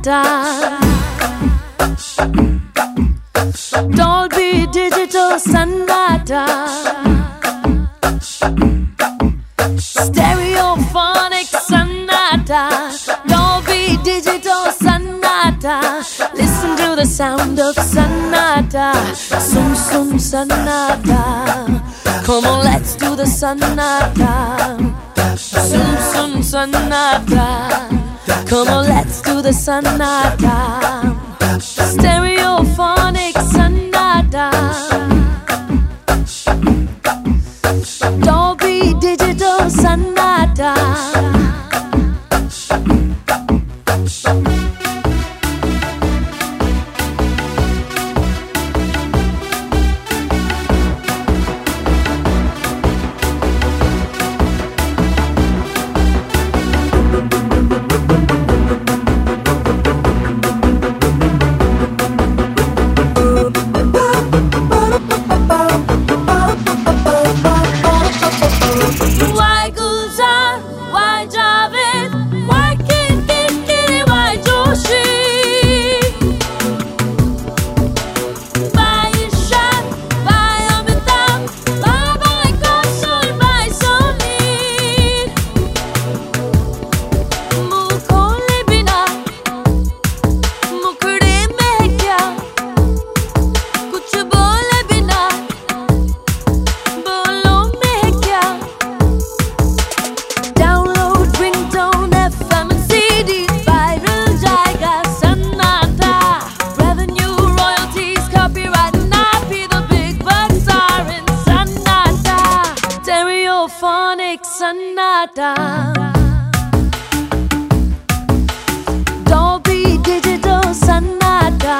sonata. Dolby Digital sonata. Stereophonic sonata. Dolby Digital sonata. Listen to the sound of sonata. Sum sum sonata. Come on, let's do the sonata. Sum sum sonata. Come on, let's do the sonata. Stereophonic sonata. Dolby Digital sonata. Why Gulzar? Why Javed? Why Kiri? Why Joshi? Why Ishan? Why Amitabh? Why Kaushal? Why Soni? मुँह खोले बिना मुखड़े में है क्या? कुछ बोले बिना बोलों में है क्या? Download ringtone FM and CD, viral जाएगा सन्नाटा. Revenue, royalties, copyright and IP, the big bucks are in सन्नाटा. Stereophonic सन्नाटा. Dolby Digital सन्नाटा.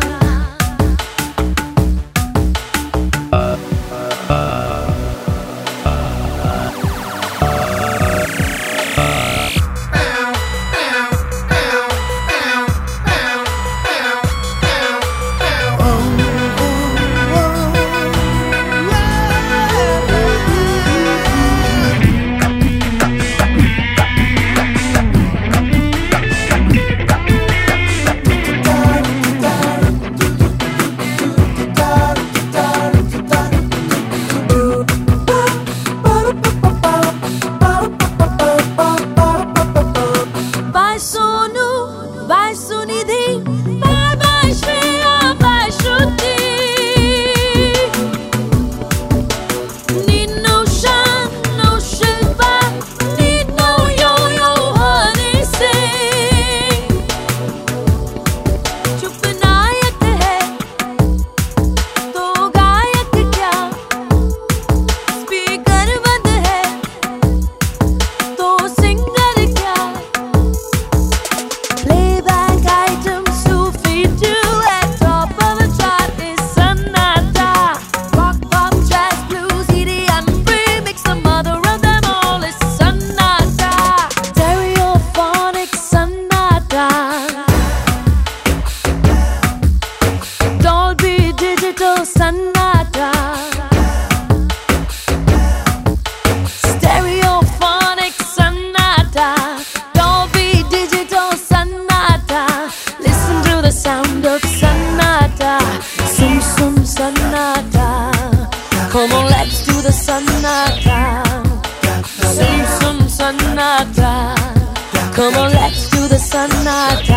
Bye Sonu, bye Sunidhi, bye bye Shreya, bye Shruti. Need no Shan, no Shilpa, need no Yo-Yo Honey Singh. चुप नायक है तो गायक क्या? Speaker बंद है तो सिंगर क्या? Playback item, Sufi duet, top of the chart is Sonata. Rock, pop, jazz, blues, EDM, remix, the mother of them all is Sonata. Stereophonic Sonata. Dolby Digital Sonata. Stereophonic sonata, Dolby Digital sonata. Listen to the sound of sonata. Sum sum sonata. Come on, let's do the sonata. Sum sum sonata. Come on, let's do the sonata.